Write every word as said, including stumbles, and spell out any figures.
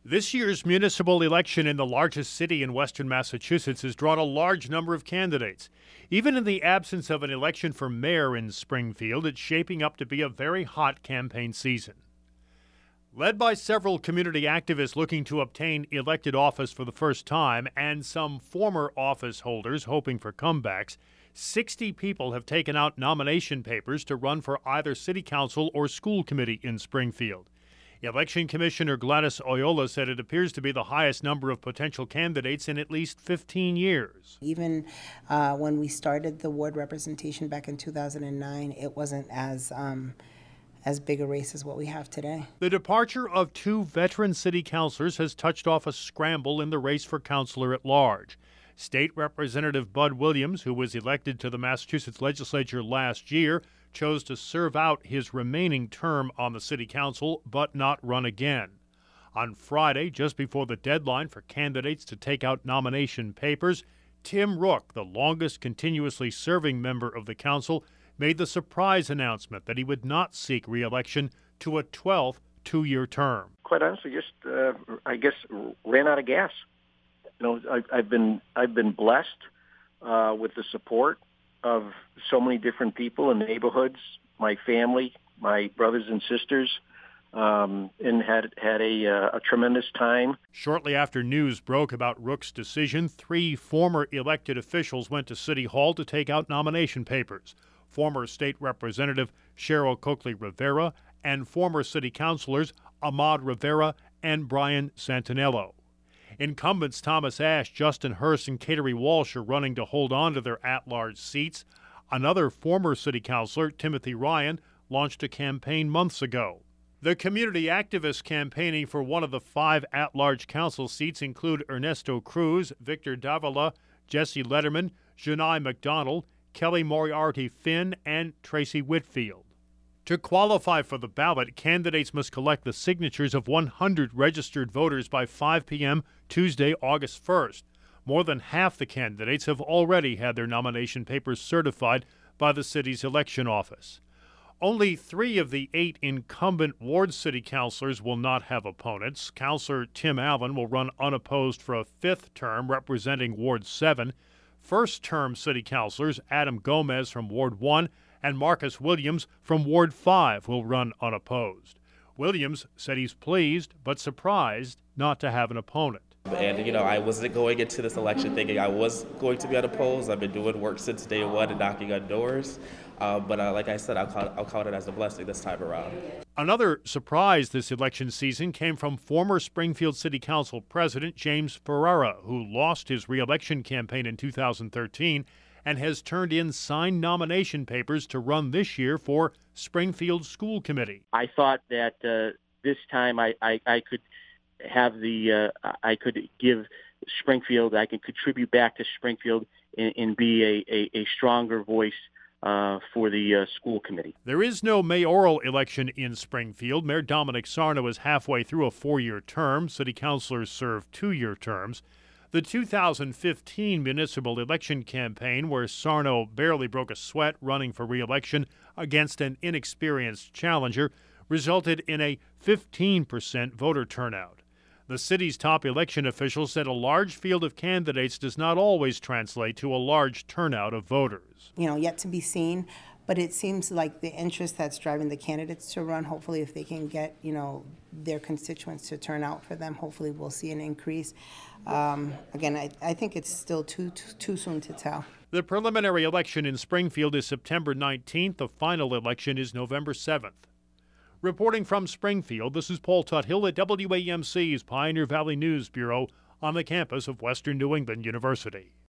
This year's municipal election in the largest city in western Massachusetts has drawn a large number of candidates. Even in the absence of an election for mayor in Springfield, it's shaping up to be a very hot campaign season. Led by several community activists looking to obtain elected office for the first time and some former office holders hoping for comebacks, sixty people have taken out nomination papers to run for either city council or school committee in Springfield. Election Commissioner Gladys Oyola said it appears to be the highest number of potential candidates in at least fifteen years. Even uh, when we started the ward representation back in two thousand nine, it wasn't as um, as big a race as what we have today. The departure of two veteran city councilors has touched off a scramble in the race for councilor at large. State Representative Bud Williams, who was elected to the Massachusetts legislature last year, chose to serve out his remaining term on the city council but not run again. On Friday, just before the deadline for candidates to take out nomination papers, Tim Rook, the longest continuously serving member of the council, made the surprise announcement that he would not seek re-election to a twelfth two-year term. Quite honestly, just uh, I guess ran out of gas. You know, I, I've been I've been blessed uh, with the support of so many different people in the neighborhoods, my family, my brothers and sisters, um, and had had a, uh, a tremendous time. Shortly after news broke about Rook's decision, three former elected officials went to City Hall to take out nomination papers. Former State Representative Cheryl Coakley Rivera and former city councilors Ahmad Rivera and Brian Santinello. Incumbents Thomas Ash, Justin Hurst, and Cateri Walsh are running to hold on to their at-large seats. Another former city councilor, Timothy Ryan, launched a campaign months ago. The community activists campaigning for one of the five at-large council seats include Ernesto Cruz, Victor Davila, Jesse Letterman, Janai McDonald, Kelly Moriarty Finn, and Tracy Whitfield. To qualify for the ballot, candidates must collect the signatures of one hundred registered voters by five p.m. Tuesday, August first. More than half the candidates have already had their nomination papers certified by the city's election office. Only three of the eight incumbent ward city councilors will not have opponents. Councilor Tim Allen will run unopposed for a fifth term representing Ward seven. First-term city councilors Adam Gomez from Ward one and Marcus Williams from Ward five will run unopposed. Williams said he's pleased but surprised not to have an opponent. And, you know, I wasn't going into this election thinking I was going to be unopposed. I've been doing work since day one and knocking on doors. Uh, but uh, like I said, I'll call, I'll count it as a blessing this time around. Another surprise this election season came from former Springfield City Council President James Ferrara, who lost his re-election campaign in two thousand thirteen and has turned in signed nomination papers to run this year for Springfield School Committee. I thought that uh, this time I, I, I could have the uh, I could give Springfield, I can contribute back to Springfield and, and be a, a, a stronger voice uh, for the uh, school committee. There is no mayoral election in Springfield. Mayor Dominic Sarno is halfway through a four-year term. City councilors serve two-year terms. The two thousand fifteen municipal election campaign, where Sarno barely broke a sweat running for re-election against an inexperienced challenger, resulted in a fifteen percent voter turnout. The city's top election officials said a large field of candidates does not always translate to a large turnout of voters. You know, yet to be seen, but it seems like the interest that's driving the candidates to run, hopefully if they can get, you know, their constituents to turn out for them, hopefully we'll see an increase. Um, again, I, I think it's still too, too, too soon to tell. The preliminary election in Springfield is September nineteenth. The final election is November seventh. Reporting from Springfield, this is Paul Tuthill at W A M C's Pioneer Valley News Bureau on the campus of Western New England University.